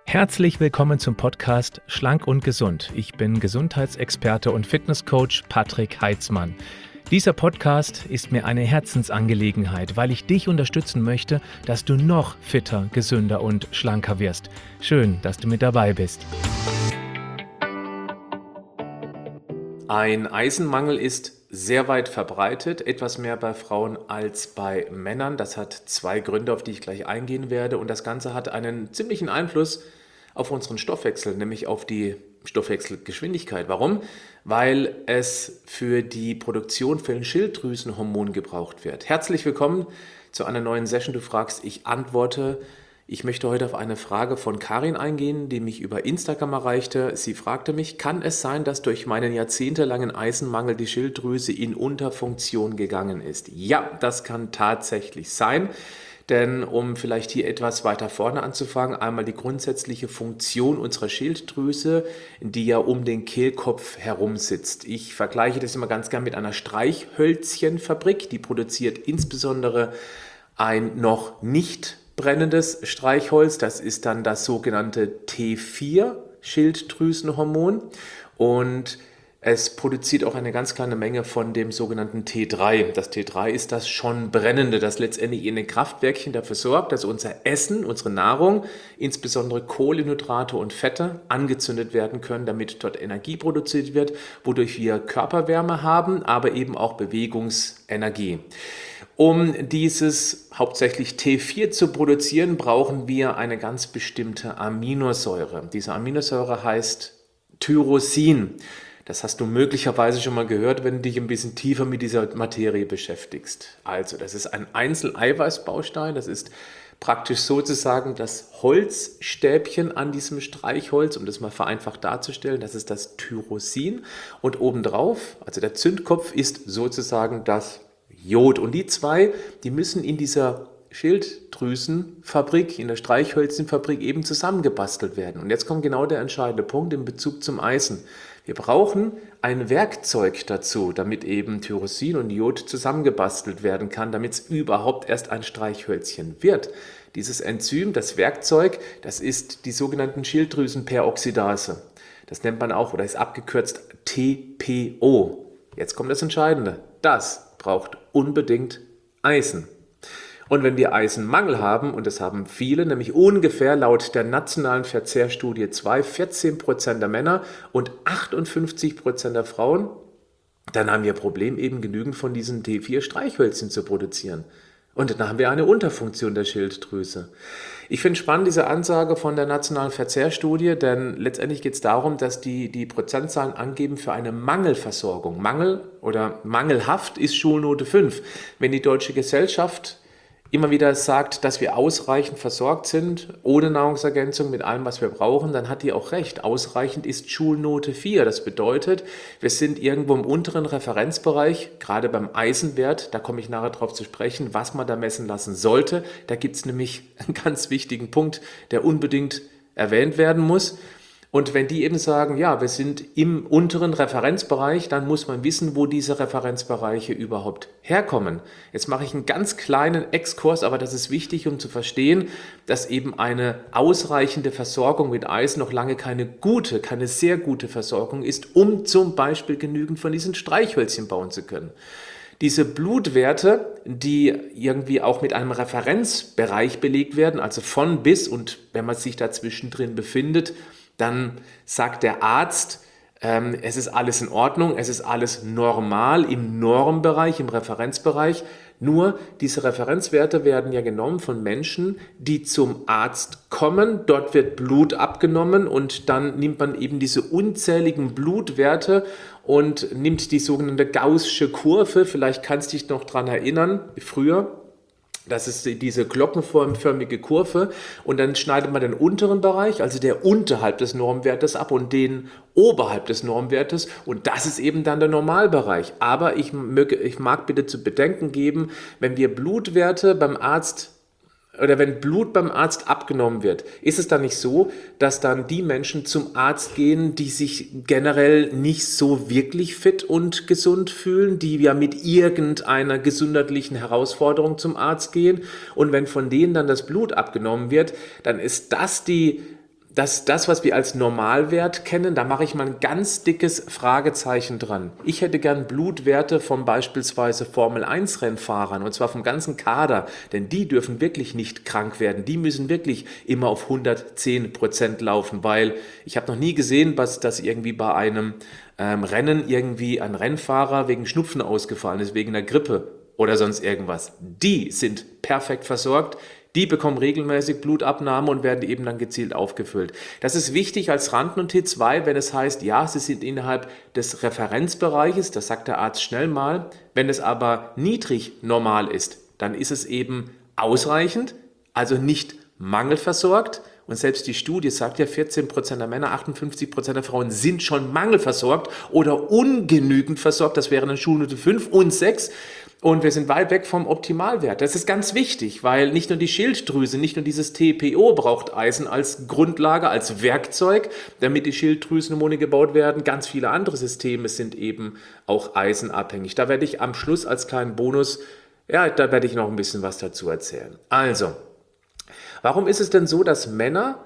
Herzlich willkommen zum Podcast Schlank und Gesund. Ich bin Gesundheitsexperte und Fitnesscoach Patrick Heitzmann. Dieser Podcast ist mir eine Herzensangelegenheit, weil ich dich unterstützen möchte, dass du noch fitter, gesünder und schlanker wirst. Schön, dass du mit dabei bist. Ein Eisenmangel ist sehr weit verbreitet, etwas mehr bei Frauen als bei Männern. Das hat zwei Gründe, auf die ich gleich eingehen werde. Und das Ganze hat einen ziemlichen Einfluss auf unseren Stoffwechsel, nämlich auf die Stoffwechselgeschwindigkeit. Warum? Weil es für die Produktion von Schilddrüsenhormonen gebraucht wird. Herzlich willkommen zu einer neuen Session. Du fragst, ich antworte. Ich möchte heute auf eine Frage von Karin eingehen, die mich über Instagram erreichte. Sie fragte mich, kann es sein, dass durch meinen jahrzehntelangen Eisenmangel die Schilddrüse in Unterfunktion gegangen ist? Ja, das kann tatsächlich sein. Denn um vielleicht hier etwas weiter vorne anzufangen, einmal die grundsätzliche Funktion unserer Schilddrüse, die ja um den Kehlkopf herum sitzt. Ich vergleiche das immer ganz gern mit einer Streichhölzchenfabrik. Die produziert insbesondere ein noch nicht brennendes Streichholz. Das ist dann das sogenannte T4-Schilddrüsenhormon. Und es produziert auch eine ganz kleine Menge von dem sogenannten T3. Das T3 ist das schon brennende, das letztendlich in den Kraftwerkchen dafür sorgt, dass unser Essen, unsere Nahrung, insbesondere Kohlenhydrate und Fette, angezündet werden können, damit dort Energie produziert wird, wodurch wir Körperwärme haben, aber eben auch Bewegungsenergie. Um dieses hauptsächlich T4 zu produzieren, brauchen wir eine ganz bestimmte Aminosäure. Diese Aminosäure heißt Tyrosin. Das hast du möglicherweise schon mal gehört, wenn du dich ein bisschen tiefer mit dieser Materie beschäftigst. Also, das ist ein Einzeleiweißbaustein. Das ist praktisch sozusagen das Holzstäbchen an diesem Streichholz, um das mal vereinfacht darzustellen. Das ist das Tyrosin. Und obendrauf, also der Zündkopf, ist sozusagen das Jod. Und die zwei, die müssen in dieser Schilddrüsenfabrik, in der Streichhölzchenfabrik eben zusammengebastelt werden. Und jetzt kommt genau der entscheidende Punkt in Bezug zum Eisen. Wir brauchen ein Werkzeug dazu, damit eben Tyrosin und Jod zusammengebastelt werden kann, damit es überhaupt erst ein Streichhölzchen wird. Dieses Enzym, das Werkzeug, das ist die sogenannten Schilddrüsenperoxidase. Das nennt man auch oder ist abgekürzt TPO. Jetzt kommt das Entscheidende. Das braucht unbedingt Eisen. Und wenn wir Eisenmangel haben, und das haben viele, nämlich ungefähr laut der nationalen Verzehrstudie 2, 14% der Männer und 58% der Frauen, dann haben wir ein Problem, eben genügend von diesen T4-Streichhölzchen zu produzieren. Und dann haben wir eine Unterfunktion der Schilddrüse. Ich finde spannend diese Ansage von der nationalen Verzehrstudie, denn letztendlich geht es darum, dass die Prozentzahlen angeben für eine Mangelversorgung. Mangel oder mangelhaft ist Schulnote 5. Wenn die Deutsche Gesellschaft immer wieder sagt, dass wir ausreichend versorgt sind, ohne Nahrungsergänzung, mit allem, was wir brauchen, dann hat die auch recht. Ausreichend ist Schulnote 4. Das bedeutet, wir sind irgendwo im unteren Referenzbereich, gerade beim Eisenwert, da komme ich nachher drauf zu sprechen, was man da messen lassen sollte. Da gibt es nämlich einen ganz wichtigen Punkt, der unbedingt erwähnt werden muss. Und wenn die eben sagen, ja, wir sind im unteren Referenzbereich, dann muss man wissen, wo diese Referenzbereiche überhaupt herkommen. Jetzt mache ich einen ganz kleinen Exkurs, aber das ist wichtig, um zu verstehen, dass eben eine ausreichende Versorgung mit Eisen noch lange keine sehr gute Versorgung ist, um zum Beispiel genügend von diesen Streichhölzchen bauen zu können. Diese Blutwerte, die irgendwie auch mit einem Referenzbereich belegt werden, also von bis, und wenn man sich da zwischendrin befindet, dann sagt der Arzt, es ist alles in Ordnung, es ist alles normal im Normbereich, im Referenzbereich. Nur diese Referenzwerte werden ja genommen von Menschen, die zum Arzt kommen. Dort wird Blut abgenommen und dann nimmt man eben diese unzähligen Blutwerte und nimmt die sogenannte Gaußsche Kurve. Vielleicht kannst du dich noch daran erinnern, früher. Das ist diese glockenförmige Kurve und dann schneidet man den unteren Bereich, also der unterhalb des Normwertes ab und den oberhalb des Normwertes und das ist eben dann der Normalbereich. Aber ich mag bitte zu bedenken geben, wenn wir Blutwerte beim Arzt oder wenn Blut beim Arzt abgenommen wird, ist es dann nicht so, dass dann die Menschen zum Arzt gehen, die sich generell nicht so wirklich fit und gesund fühlen, die ja mit irgendeiner gesundheitlichen Herausforderung zum Arzt gehen und wenn von denen dann das Blut abgenommen wird, dann ist das die das, was wir als Normalwert kennen, da mache ich mal ein ganz dickes Fragezeichen dran. Ich hätte gern Blutwerte von beispielsweise Formel-1-Rennfahrern, und zwar vom ganzen Kader, denn die dürfen wirklich nicht krank werden. Die müssen wirklich immer auf 110% laufen, weil ich habe noch nie gesehen, dass irgendwie bei einem Rennen irgendwie ein Rennfahrer wegen Schnupfen ausgefallen ist, wegen einer Grippe oder sonst irgendwas. Die sind perfekt versorgt. Die bekommen regelmäßig Blutabnahme und werden eben dann gezielt aufgefüllt. Das ist wichtig als Randnotiz, weil wenn es heißt, ja, sie sind innerhalb des Referenzbereiches, das sagt der Arzt schnell mal, wenn es aber niedrig normal ist, dann ist es eben ausreichend, also nicht mangelversorgt. Und selbst die Studie sagt ja, 14% der Männer, 58% der Frauen sind schon mangelversorgt oder ungenügend versorgt. Das wären dann Schulnote 5 und 6. Und wir sind weit weg vom Optimalwert. Das ist ganz wichtig, weil nicht nur die Schilddrüse, nicht nur dieses TPO braucht Eisen als Grundlage, als Werkzeug, damit die Schilddrüsenhormone gebaut werden. Ganz viele andere Systeme sind eben auch eisenabhängig. Da werde ich am Schluss als kleinen Bonus, ja, da werde ich noch ein bisschen was dazu erzählen. Also, warum ist es denn so, dass Männer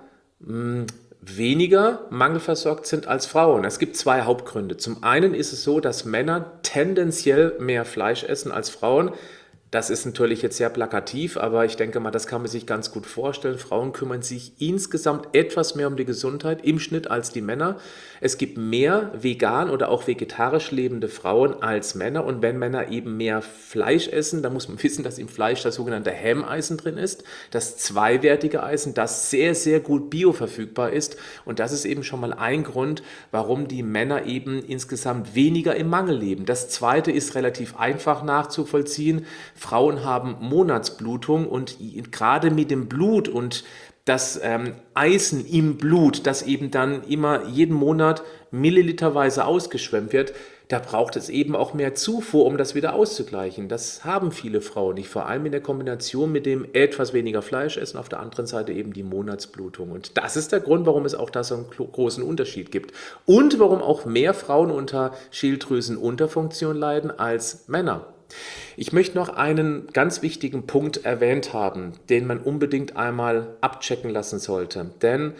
weniger mangelversorgt sind als Frauen? Es gibt zwei Hauptgründe. Zum einen ist es so, dass Männer tendenziell mehr Fleisch essen als Frauen. Das ist natürlich jetzt sehr plakativ, aber ich denke mal, das kann man sich ganz gut vorstellen. Frauen kümmern sich insgesamt etwas mehr um die Gesundheit im Schnitt als die Männer. Es gibt mehr vegan oder auch vegetarisch lebende Frauen als Männer. Und wenn Männer eben mehr Fleisch essen, dann muss man wissen, dass im Fleisch das sogenannte Hemmeisen drin ist, das zweiwertige Eisen, das sehr, sehr gut bioverfügbar ist. Und das ist eben schon mal ein Grund, warum die Männer eben insgesamt weniger im Mangel leben. Das zweite ist relativ einfach nachzuvollziehen. Frauen haben Monatsblutung und gerade mit dem Blut und das Eisen im Blut, das eben dann immer jeden Monat milliliterweise ausgeschwemmt wird, da braucht es eben auch mehr Zufuhr, um das wieder auszugleichen. Das haben viele Frauen nicht, vor allem in der Kombination mit dem etwas weniger Fleisch essen, auf der anderen Seite eben die Monatsblutung. Und das ist der Grund, warum es auch da so einen großen Unterschied gibt. Und warum auch mehr Frauen unter Schilddrüsenunterfunktion leiden als Männer. Ich möchte noch einen ganz wichtigen Punkt erwähnt haben, den man unbedingt einmal abchecken lassen sollte. Denn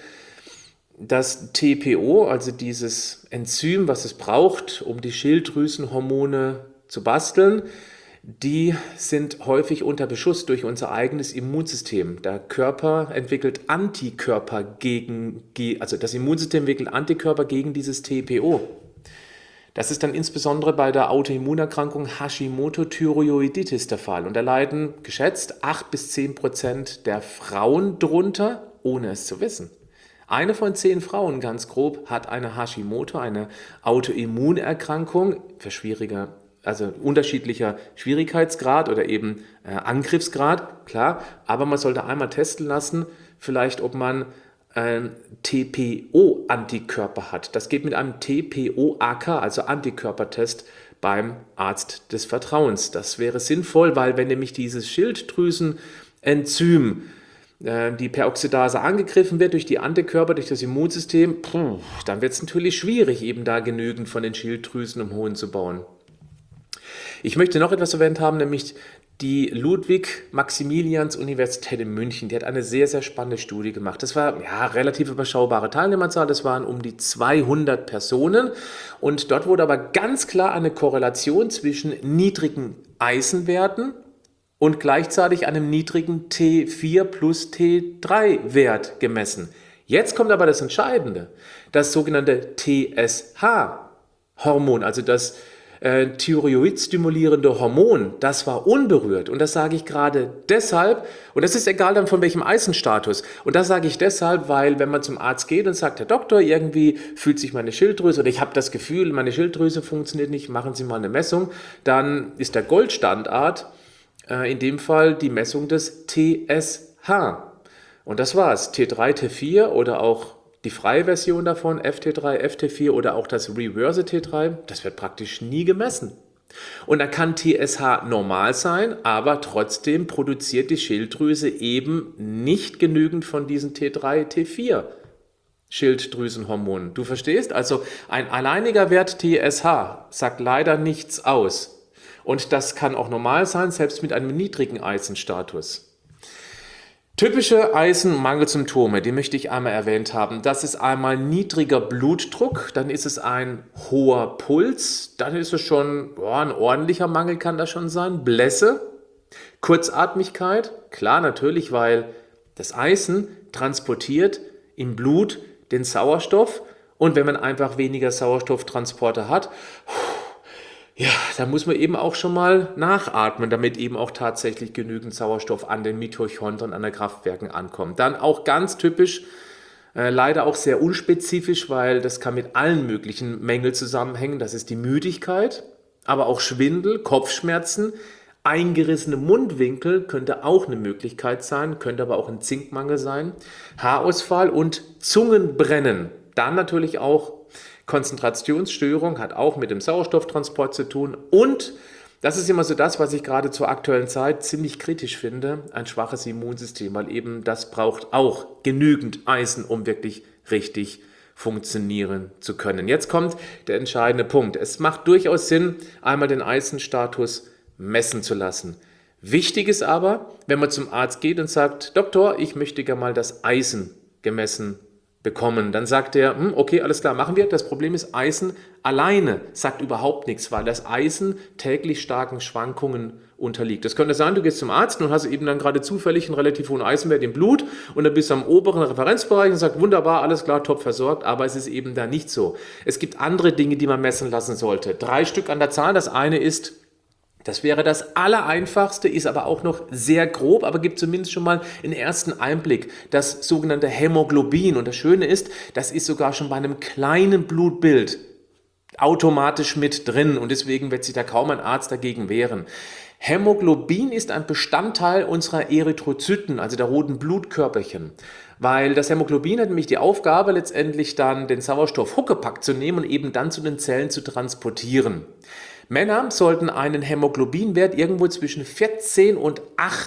das TPO, also dieses Enzym, was es braucht, um die Schilddrüsenhormone zu basteln, die sind häufig unter Beschuss durch unser eigenes Immunsystem. Der Körper entwickelt Antikörper also das Immunsystem entwickelt Antikörper gegen dieses TPO. Das ist dann insbesondere bei der Autoimmunerkrankung Hashimoto-Thyreoiditis der Fall. Und da leiden geschätzt 8-10% der Frauen drunter, ohne es zu wissen. Eine von 10 Frauen, ganz grob, hat eine Hashimoto, eine Autoimmunerkrankung also unterschiedlicher Schwierigkeitsgrad oder eben Angriffsgrad, klar. Aber man sollte einmal testen lassen, vielleicht ob man TPO-Antikörper hat. Das geht mit einem TPO-AK, also Antikörpertest, beim Arzt des Vertrauens. Das wäre sinnvoll, weil wenn nämlich dieses Schilddrüsenenzym, die Peroxidase angegriffen wird durch die Antikörper, durch das Immunsystem, dann wird es natürlich schwierig, eben da genügend von den Schilddrüsenhormonen zu bauen. Ich möchte noch etwas erwähnt haben, nämlich die Ludwig-Maximilians-Universität in München, die hat eine sehr, sehr spannende Studie gemacht. Das war relativ überschaubare Teilnehmerzahl, das waren um die 200 Personen. Und dort wurde aber ganz klar eine Korrelation zwischen niedrigen Eisenwerten und gleichzeitig einem niedrigen T4 plus T3-Wert gemessen. Jetzt kommt aber das Entscheidende. Das sogenannte TSH-Hormon, also das Thyroid-stimulierende Hormon, das war unberührt. Und das sage ich gerade deshalb, und das ist egal dann von welchem Eisenstatus. Und das sage ich deshalb, weil wenn man zum Arzt geht und sagt, Herr Doktor, irgendwie fühlt sich meine Schilddrüse oder ich habe das Gefühl, meine Schilddrüse funktioniert nicht, machen Sie mal eine Messung, dann ist der Goldstandard in dem Fall die Messung des TSH. Und das war's. T3, T4 oder auch die freie Version davon, FT3, FT4 oder auch das Reverse T3, das wird praktisch nie gemessen. Und da kann TSH normal sein, aber trotzdem produziert die Schilddrüse eben nicht genügend von diesen T3, T4 Schilddrüsenhormonen. Du verstehst? Also ein alleiniger Wert TSH sagt leider nichts aus. Und das kann auch normal sein, selbst mit einem niedrigen Eisenstatus. Typische Eisenmangelsymptome, die möchte ich einmal erwähnt haben. Das ist einmal niedriger Blutdruck, dann ist es ein hoher Puls, dann ist es schon ein ordentlicher Mangel kann das schon sein. Blässe, Kurzatmigkeit, klar natürlich, weil das Eisen transportiert im Blut den Sauerstoff und wenn man einfach weniger Sauerstofftransporter hat, ja, da muss man eben auch schon mal nachatmen, damit eben auch tatsächlich genügend Sauerstoff an den Mitochondrien, an den Kraftwerken ankommt. Dann auch ganz typisch, leider auch sehr unspezifisch, weil das kann mit allen möglichen Mängeln zusammenhängen. Das ist die Müdigkeit, aber auch Schwindel, Kopfschmerzen, eingerissene Mundwinkel könnte auch eine Möglichkeit sein, könnte aber auch ein Zinkmangel sein, Haarausfall und Zungenbrennen. Dann natürlich auch Konzentrationsstörung, hat auch mit dem Sauerstofftransport zu tun und das ist immer so das, was ich gerade zur aktuellen Zeit ziemlich kritisch finde, ein schwaches Immunsystem, weil eben das braucht auch genügend Eisen, um wirklich richtig funktionieren zu können. Jetzt kommt der entscheidende Punkt. Es macht durchaus Sinn, einmal den Eisenstatus messen zu lassen. Wichtig ist aber, wenn man zum Arzt geht und sagt, Doktor, ich möchte gerne mal das Eisen gemessen bekommen. Dann sagt er, okay, alles klar, machen wir. Das Problem ist, Eisen alleine sagt überhaupt nichts, weil das Eisen täglich starken Schwankungen unterliegt. Das könnte sein, du gehst zum Arzt und hast eben dann gerade zufällig einen relativ hohen Eisenwert im Blut und dann bist du am oberen Referenzbereich und sagst, wunderbar, alles klar, top versorgt, aber es ist eben da nicht so. Es gibt andere Dinge, die man messen lassen sollte. 3 Stück an der Zahl. Das eine ist, das wäre das Allereinfachste, ist aber auch noch sehr grob, aber gibt zumindest schon mal einen ersten Einblick. Das sogenannte Hämoglobin. Und das Schöne ist, das ist sogar schon bei einem kleinen Blutbild automatisch mit drin. Und deswegen wird sich da kaum ein Arzt dagegen wehren. Hämoglobin ist ein Bestandteil unserer Erythrozyten, also der roten Blutkörperchen. Weil das Hämoglobin hat nämlich die Aufgabe, letztendlich dann den Sauerstoff Huckepack zu nehmen und eben dann zu den Zellen zu transportieren. Männer sollten einen Hämoglobinwert irgendwo zwischen 14 und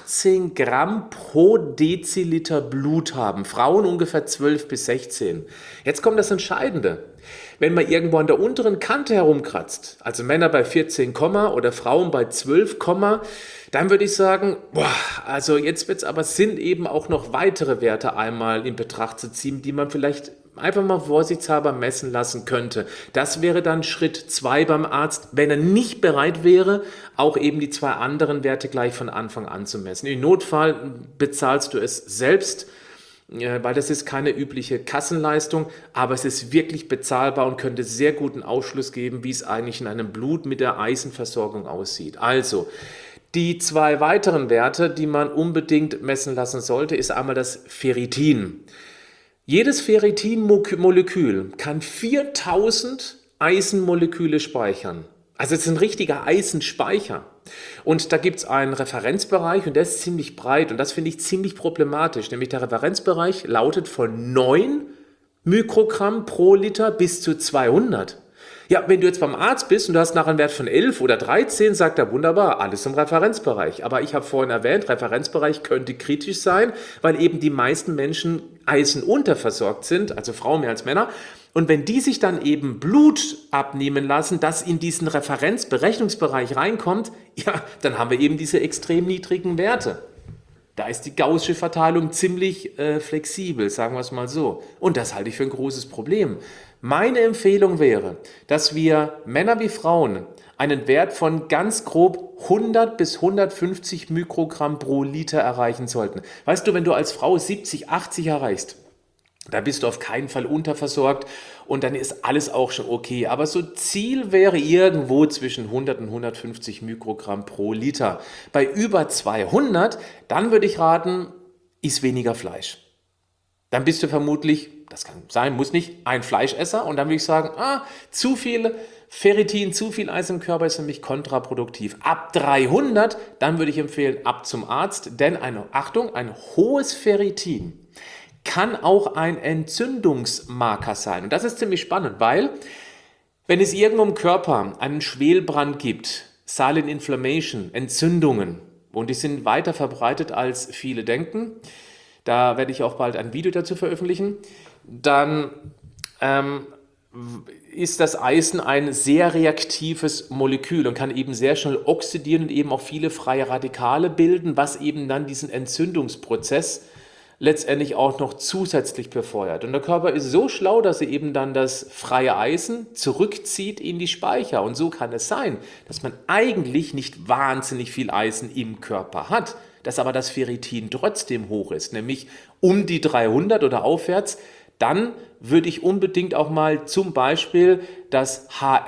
18 Gramm pro Deziliter Blut haben. Frauen ungefähr 12 bis 16. Jetzt kommt das Entscheidende. Wenn man irgendwo an der unteren Kante herumkratzt, also Männer bei 14, oder Frauen bei 12, dann würde ich sagen, also jetzt wird es aber Sinn, eben auch noch weitere Werte einmal in Betracht zu ziehen, die man vielleicht einfach mal vorsichtshalber messen lassen könnte. Das wäre dann Schritt 2 beim Arzt, wenn er nicht bereit wäre, auch eben die 2 anderen Werte gleich von Anfang an zu messen. Im Notfall bezahlst du es selbst, weil das ist keine übliche Kassenleistung, aber es ist wirklich bezahlbar und könnte sehr guten Aufschluss geben, wie es eigentlich in einem Blut mit der Eisenversorgung aussieht. Also, die 2 weiteren Werte, die man unbedingt messen lassen sollte, ist einmal das Ferritin. Jedes Ferritin-Molekül kann 4000 Eisenmoleküle speichern. Also es ist ein richtiger Eisenspeicher. Und da gibt es einen Referenzbereich und der ist ziemlich breit und das finde ich ziemlich problematisch. Nämlich der Referenzbereich lautet von 9 Mikrogramm pro Liter bis zu 200. Ja, wenn du jetzt beim Arzt bist und du hast nachher einen Wert von 11 oder 13, sagt er wunderbar, alles im Referenzbereich. Aber ich habe vorhin erwähnt, Referenzbereich könnte kritisch sein, weil eben die meisten Menschen Eisen unterversorgt sind, also Frauen mehr als Männer. Und wenn die sich dann eben Blut abnehmen lassen, das in diesen Referenzberechnungsbereich reinkommt, ja, dann haben wir eben diese extrem niedrigen Werte. Da ist die gaußsche Verteilung ziemlich flexibel, sagen wir es mal so. Und das halte ich für ein großes Problem. Meine Empfehlung wäre, dass wir Männer wie Frauen einen Wert von ganz grob 100 bis 150 Mikrogramm pro Liter erreichen sollten. Weißt du, wenn du als Frau 70, 80 erreichst, da bist du auf keinen Fall unterversorgt und dann ist alles auch schon okay. Aber so Ziel wäre irgendwo zwischen 100 und 150 Mikrogramm pro Liter. Bei über 200, dann würde ich raten, iss weniger Fleisch. Dann bist du vermutlich, das kann sein, muss nicht, ein Fleischesser. Und dann würde ich sagen, zu viel Ferritin, zu viel Eisen im Körper ist für mich kontraproduktiv. Ab 300, dann würde ich empfehlen, ab zum Arzt. Denn ein hohes Ferritin kann auch ein Entzündungsmarker sein. Und das ist ziemlich spannend, weil wenn es irgendwo im Körper einen Schwelbrand gibt, Silent Inflammation, Entzündungen, und die sind weiter verbreitet, als viele denken, da werde ich auch bald ein Video dazu veröffentlichen, dann ist das Eisen ein sehr reaktives Molekül und kann eben sehr schnell oxidieren und eben auch viele freie Radikale bilden, was eben dann diesen Entzündungsprozess letztendlich auch noch zusätzlich befeuert. Und der Körper ist so schlau, dass er eben dann das freie Eisen zurückzieht in die Speicher. Und so kann es sein, dass man eigentlich nicht wahnsinnig viel Eisen im Körper hat, dass aber das Ferritin trotzdem hoch ist, nämlich um die 300 oder aufwärts. Dann würde ich unbedingt auch mal zum Beispiel das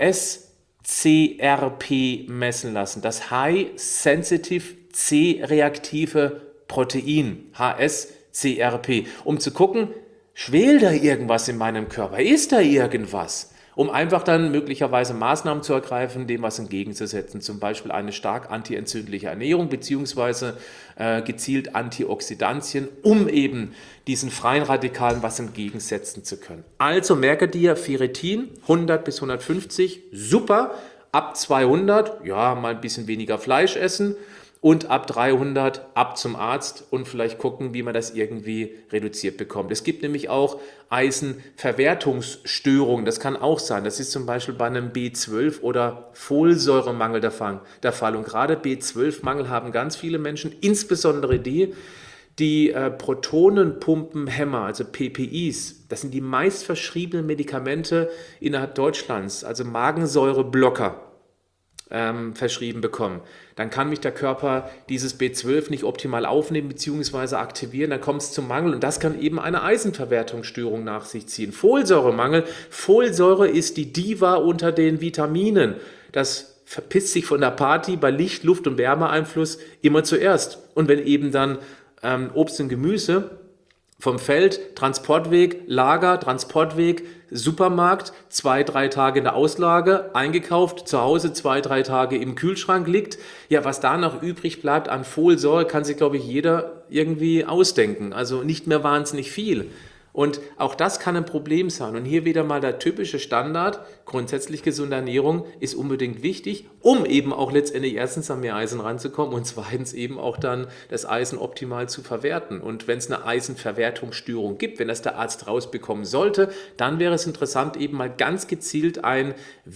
HSCRP messen lassen, das High Sensitive C-reaktive Protein, HSCRP, um zu gucken, schwelt da irgendwas in meinem Körper, ist da irgendwas? Um einfach dann möglicherweise Maßnahmen zu ergreifen, dem was entgegenzusetzen, zum Beispiel eine stark antientzündliche Ernährung beziehungsweise gezielt Antioxidantien, um eben diesen freien Radikalen was entgegensetzen zu können. Also merke dir, Ferritin 100 bis 150, super, ab 200, ja, mal ein bisschen weniger Fleisch essen, und ab 300 ab zum Arzt und vielleicht gucken, wie man das irgendwie reduziert bekommt. Es gibt nämlich auch Eisenverwertungsstörungen, das kann auch sein. Das ist zum Beispiel bei einem B12 oder Folsäuremangel der Fall. Und gerade B12-Mangel haben ganz viele Menschen, insbesondere die Protonenpumpenhemmer, also PPIs. Das sind die meist verschriebenen Medikamente innerhalb Deutschlands, also Magensäureblocker. Verschrieben bekommen. Dann kann mich der Körper dieses B12 nicht optimal aufnehmen bzw. aktivieren, dann kommt es zum Mangel und das kann eben eine Eisenverwertungsstörung nach sich ziehen. Folsäuremangel, Folsäure ist die Diva unter den Vitaminen. Das verpisst sich von der Party bei Licht, Luft und Wärmeeinfluss immer zuerst. Und wenn eben dann Obst und Gemüse vom Feld, Transportweg, Lager, Transportweg, Supermarkt, 2-3 Tage in der Auslage, eingekauft, zu Hause 2-3 Tage im Kühlschrank liegt. Ja, was da noch übrig bleibt an Folsäure, kann sich, glaube ich, jeder irgendwie ausdenken. Also nicht mehr wahnsinnig viel. Und auch das kann ein Problem sein. Und hier wieder mal der typische Standard, grundsätzlich gesunde Ernährung ist unbedingt wichtig, um eben auch letztendlich erstens an mehr Eisen ranzukommen und zweitens eben auch dann das Eisen optimal zu verwerten. Und wenn es eine Eisenverwertungsstörung gibt, wenn das der Arzt rausbekommen sollte, dann wäre es interessant, eben mal ganz gezielt ein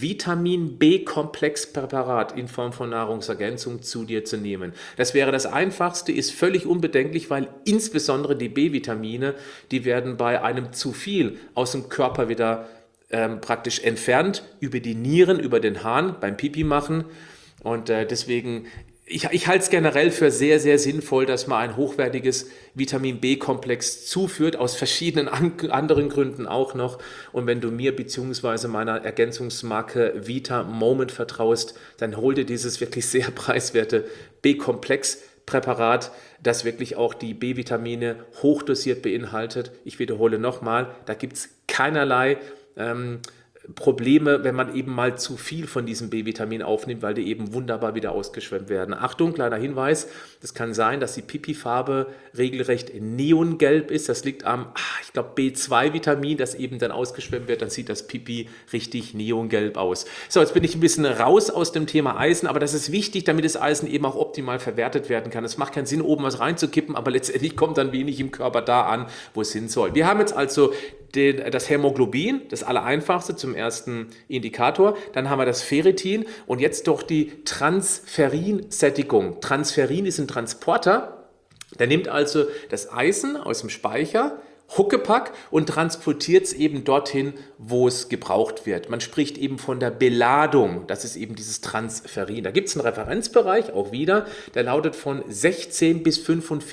Vitamin-B-Komplexpräparat in Form von Nahrungsergänzung zu dir zu nehmen. Das wäre das Einfachste, ist völlig unbedenklich, weil insbesondere die B-Vitamine, die werden bei einem zu viel aus dem Körper wieder praktisch entfernt, über die Nieren, über den Harn, beim Pipi machen. Und deswegen, ich halte es generell für sehr, sehr sinnvoll, dass man ein hochwertiges Vitamin-B-Komplex zuführt, aus verschiedenen anderen Gründen auch noch. Und wenn du mir bzw. meiner Ergänzungsmarke Vita Moment vertraust, dann hol dir dieses wirklich sehr preiswerte B-Komplex-Präparat, das wirklich auch die B-Vitamine hochdosiert beinhaltet. Ich wiederhole nochmal, da gibt es keinerlei Probleme, wenn man eben mal zu viel von diesem B-Vitamin aufnimmt, weil die eben wunderbar wieder ausgeschwemmt werden. Achtung, kleiner Hinweis, es kann sein, dass die Pipi-Farbe regelrecht neongelb ist. Das liegt am, ich glaube, B2-Vitamin, das eben dann ausgeschwemmt wird, dann sieht das Pipi richtig neongelb aus. So, jetzt bin ich ein bisschen raus aus dem Thema Eisen, aber das ist wichtig, damit das Eisen eben auch optimal verwertet werden kann. Es macht keinen Sinn, oben was reinzukippen, aber letztendlich kommt dann wenig im Körper da an, wo es hin soll. Wir haben jetzt also das Hämoglobin, das allereinfachste zum ersten Indikator. Dann haben wir das Ferritin und jetzt doch die Transferinsättigung. Transferin ist ein Transporter, der nimmt also das Eisen aus dem Speicher, Huckepack und transportiert es eben dorthin, wo es gebraucht wird. Man spricht eben von der Beladung, das ist eben dieses Transferin. Da gibt es einen Referenzbereich, auch wieder, der lautet von 16 bis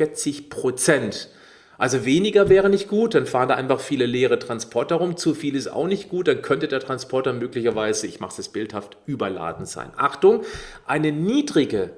45%. Also weniger wäre nicht gut, dann fahren da einfach viele leere Transporter rum, zu viel ist auch nicht gut, dann könnte der Transporter möglicherweise, ich mache es jetzt bildhaft, überladen sein. Achtung, eine niedrige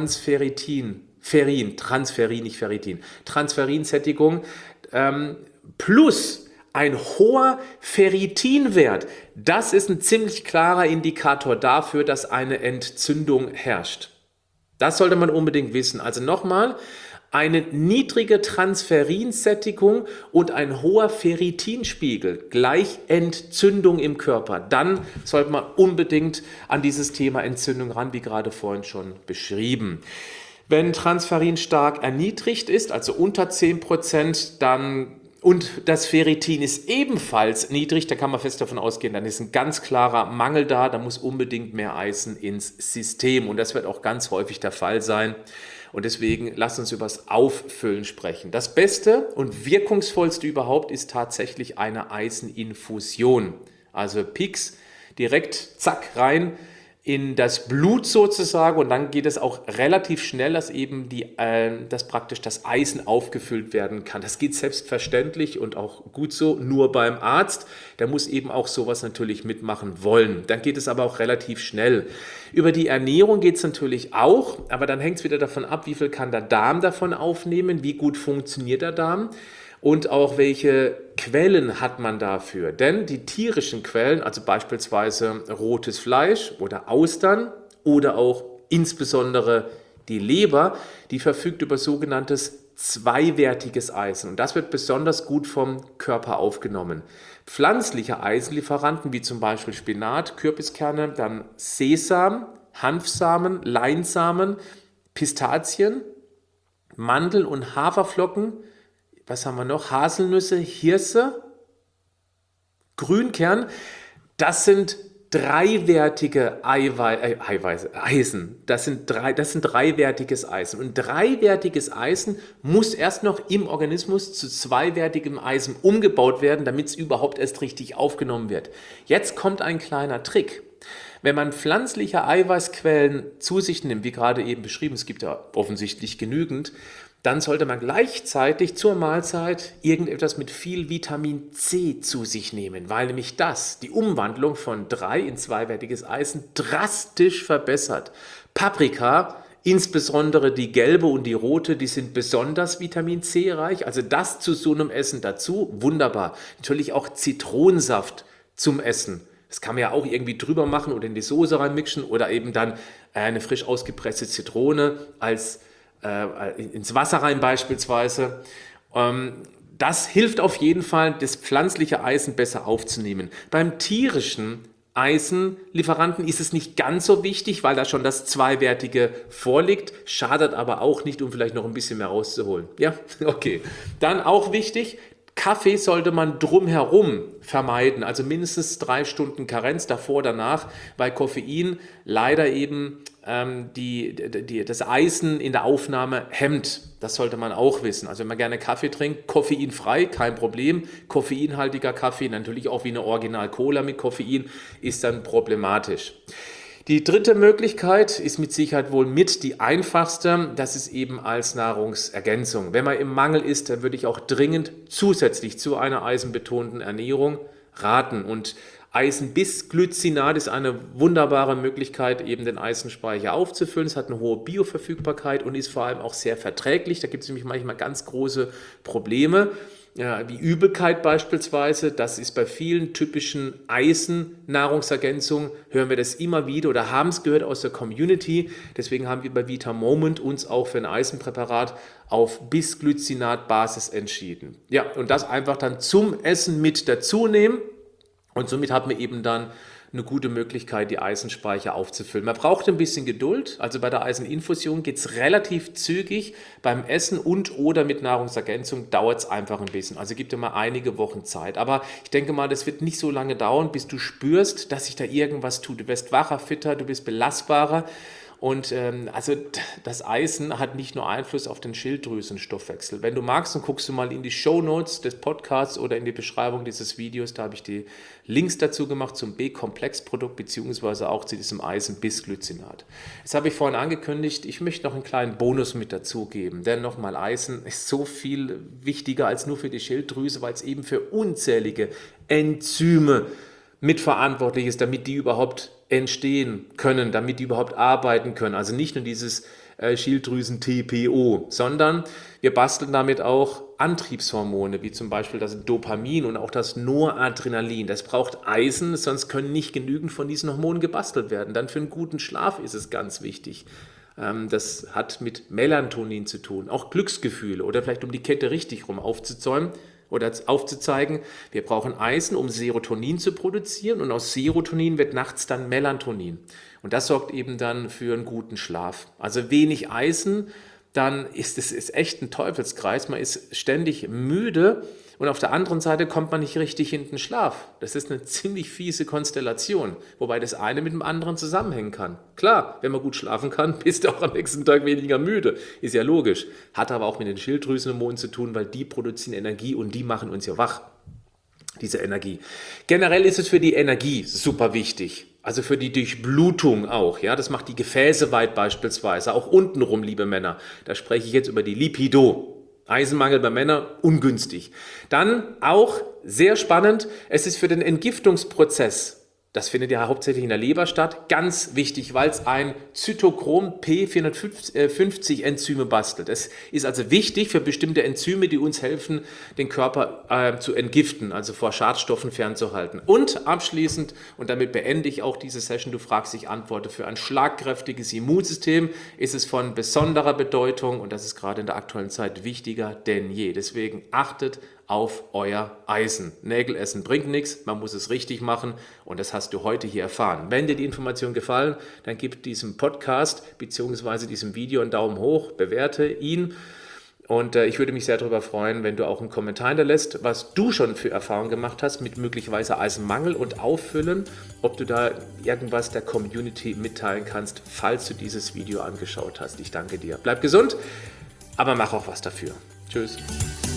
Transferinsättigung plus ein hoher Ferritinwert, das ist ein ziemlich klarer Indikator dafür, dass eine Entzündung herrscht. Das sollte man unbedingt wissen. Also nochmal, eine niedrige Transferinsättigung und ein hoher Ferritinspiegel gleich Entzündung im Körper. Dann sollte man unbedingt an dieses Thema Entzündung ran, wie gerade vorhin schon beschrieben. Wenn Transferin stark erniedrigt ist, also unter 10%, dann und das Ferritin ist ebenfalls niedrig, da kann man fest davon ausgehen, dann ist ein ganz klarer Mangel da, da muss unbedingt mehr Eisen ins System und das wird auch ganz häufig der Fall sein. Und deswegen lasst uns über das Auffüllen sprechen. Das Beste und wirkungsvollste überhaupt ist tatsächlich eine Eiseninfusion. Also Pix direkt, zack, rein in das Blut sozusagen, und dann geht es auch relativ schnell, dass eben dass praktisch das Eisen aufgefüllt werden kann. Das geht selbstverständlich und auch gut so, nur beim Arzt. Der muss eben auch sowas natürlich mitmachen wollen. Dann geht es aber auch relativ schnell. Über die Ernährung geht es natürlich auch, aber dann hängt es wieder davon ab, wie viel kann der Darm davon aufnehmen, wie gut funktioniert der Darm. Und auch welche Quellen hat man dafür? Denn die tierischen Quellen, also beispielsweise rotes Fleisch oder Austern oder auch insbesondere die Leber, die verfügt über sogenanntes zweiwertiges Eisen. Und das wird besonders gut vom Körper aufgenommen. Pflanzliche Eisenlieferanten wie zum Beispiel Spinat, Kürbiskerne, dann Sesam, Hanfsamen, Leinsamen, Pistazien, Mandel- und Haferflocken. Was haben wir noch? Haselnüsse, Hirse, Grünkern. Das sind dreiwertige Eisen. Das sind dreiwertiges Eisen. Und dreiwertiges Eisen muss erst noch im Organismus zu zweiwertigem Eisen umgebaut werden, damit es überhaupt erst richtig aufgenommen wird. Jetzt kommt ein kleiner Trick. Wenn man pflanzliche Eiweißquellen zu sich nimmt, wie gerade eben beschrieben, es gibt ja offensichtlich genügend, dann sollte man gleichzeitig zur Mahlzeit irgendetwas mit viel Vitamin C zu sich nehmen, weil nämlich das die Umwandlung von 3 in zweiwertiges Eisen drastisch verbessert. Paprika, insbesondere die gelbe und die rote, die sind besonders Vitamin C reich, also das zu so einem Essen dazu, wunderbar. Natürlich auch Zitronensaft zum Essen. Das kann man ja auch irgendwie drüber machen oder in die Soße reinmixen oder eben dann eine frisch ausgepresste Zitrone ins Wasser rein beispielsweise. Das hilft auf jeden Fall, das pflanzliche Eisen besser aufzunehmen. Beim tierischen Eisenlieferanten ist es nicht ganz so wichtig, weil da schon das Zweiwertige vorliegt, schadet aber auch nicht, um vielleicht noch ein bisschen mehr rauszuholen. Ja, okay. Dann auch wichtig, Kaffee sollte man drumherum vermeiden, also mindestens 3 Stunden Karenz davor, danach, weil Koffein leider eben das Eisen in der Aufnahme hemmt. Das sollte man auch wissen. Also wenn man gerne Kaffee trinkt, koffeinfrei, kein Problem. Koffeinhaltiger Kaffee, natürlich auch wie eine Original-Cola mit Koffein, ist dann problematisch. Die dritte Möglichkeit ist mit Sicherheit wohl mit die einfachste, das ist eben als Nahrungsergänzung. Wenn man im Mangel ist, dann würde ich auch dringend zusätzlich zu einer eisenbetonten Ernährung raten. Und Eisenbisglycinat ist eine wunderbare Möglichkeit, eben den Eisenspeicher aufzufüllen. Es hat eine hohe Bioverfügbarkeit und ist vor allem auch sehr verträglich. Da gibt es nämlich manchmal ganz große Probleme. Ja, wie Übelkeit beispielsweise, das ist bei vielen typischen Eisen-Nahrungsergänzungen, hören wir das immer wieder oder haben es gehört aus der Community. Deswegen haben wir bei Vita Moment uns auch für ein Eisenpräparat auf Bisglycinat-Basis entschieden. Ja, und das einfach dann zum Essen mit dazu nehmen und somit hat man eben dann eine gute Möglichkeit, die Eisenspeicher aufzufüllen. Man braucht ein bisschen Geduld, also bei der Eiseninfusion geht es relativ zügig. Beim Essen und oder mit Nahrungsergänzung dauert es einfach ein bisschen, also gibt dir mal einige Wochen Zeit. Aber ich denke mal, das wird nicht so lange dauern, bis du spürst, dass sich da irgendwas tut. Du wirst wacher, fitter, du bist belastbarer. Und also das Eisen hat nicht nur Einfluss auf den Schilddrüsenstoffwechsel. Wenn du magst, dann guckst du mal in die Shownotes des Podcasts oder in die Beschreibung dieses Videos. Da habe ich die Links dazu gemacht zum B-Komplex-Produkt beziehungsweise auch zu diesem Eisen-Bisglycinat. Das habe ich vorhin angekündigt. Ich möchte noch einen kleinen Bonus mit dazugeben. Denn nochmal, Eisen ist so viel wichtiger als nur für die Schilddrüse, weil es eben für unzählige Enzyme mitverantwortlich ist, damit die überhaupt entstehen können, damit die überhaupt arbeiten können. Also nicht nur dieses Schilddrüsen-TPO, sondern wir basteln damit auch Antriebshormone, wie zum Beispiel das Dopamin und auch das Noradrenalin. Das braucht Eisen, sonst können nicht genügend von diesen Hormonen gebastelt werden. Dann für einen guten Schlaf ist es ganz wichtig. Das hat mit Melatonin zu tun, auch Glücksgefühle oder vielleicht um die Kette richtig rum aufzuzäumen oder aufzuzeigen, wir brauchen Eisen, um Serotonin zu produzieren und aus Serotonin wird nachts dann Melatonin. Und das sorgt eben dann für einen guten Schlaf. Also wenig Eisen dann ist es echt ein Teufelskreis. Man ist ständig müde und auf der anderen Seite kommt man nicht richtig in den Schlaf. Das ist eine ziemlich fiese Konstellation, wobei das eine mit dem anderen zusammenhängen kann. Klar, wenn man gut schlafen kann, bist du auch am nächsten Tag weniger müde. Ist ja logisch. Hat aber auch mit den Schilddrüsenhormonen zu tun, weil die produzieren Energie und die machen uns ja wach. Diese Energie. Generell ist es für die Energie super wichtig. Also für die Durchblutung auch. Ja, das macht die Gefäße weit beispielsweise. Auch untenrum, liebe Männer. Da spreche ich jetzt über die Lipido. Eisenmangel bei Männern ungünstig. Dann auch sehr spannend, es ist für den Entgiftungsprozess, das findet ja hauptsächlich in der Leber statt, ganz wichtig, weil es ein Zytochrom P450 Enzyme bastelt. Es ist also wichtig für bestimmte Enzyme, die uns helfen, den Körper zu entgiften, also vor Schadstoffen fernzuhalten. Und abschließend, und damit beende ich auch diese Session, du fragst, ich antworte, für ein schlagkräftiges Immunsystem ist es von besonderer Bedeutung und das ist gerade in der aktuellen Zeit wichtiger denn je. Deswegen achtet auf euer Eisen. Nägel essen bringt nichts, man muss es richtig machen und das hast du heute hier erfahren. Wenn dir die Informationen gefallen, dann gib diesem Podcast bzw. diesem Video einen Daumen hoch, bewerte ihn und ich würde mich sehr darüber freuen, wenn du auch einen Kommentar hinterlässt, was du schon für Erfahrungen gemacht hast mit möglicherweise Eisenmangel und Auffüllen, ob du da irgendwas der Community mitteilen kannst, falls du dieses Video angeschaut hast. Ich danke dir. Bleib gesund, aber mach auch was dafür. Tschüss.